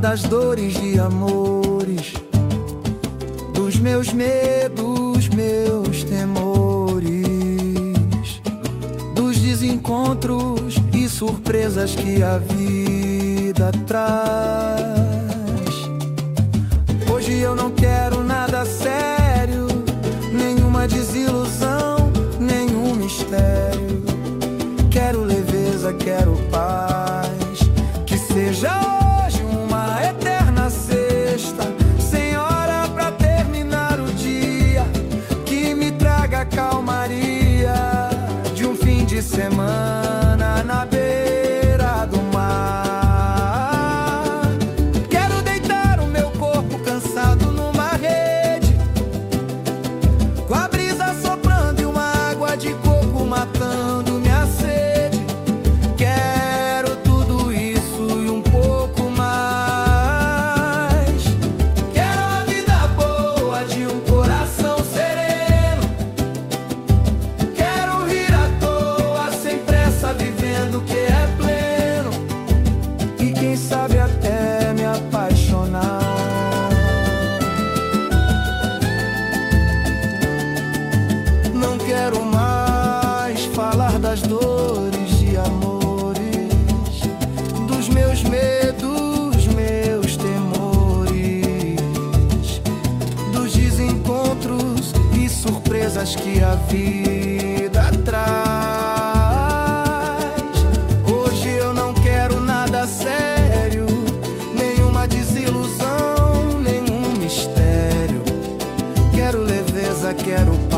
das dores de amores, dos meus medos, meus temores, dos desencontros e surpresas que a vida traz. Hoje eu não quero nada sério, nenhuma desilusão, nenhum mistério. Quero leveza, quero paz, que seja hoje uma eterna sexta, sem hora pra terminar o dia, que me traga a calmaria de um fim de semana na beira do mar. Quero deitar o meu corpo cansado numa rede, com a brisa soprando e uma água de coco matando minha sede. Quero tudo isso e um pouco mais. Quero a vida boa de um coração sereno. Quero rir à toa, sem pressa, vivendo o que é pleno, e quem sabe até me apaixonar. Não quero mais falar das dores de amores, dos meus medos, meus temores, dos desencontros e surpresas que a vida traz. Hoje eu não quero nada sério, nenhuma desilusão, nenhum mistério. Quero leveza, quero paz,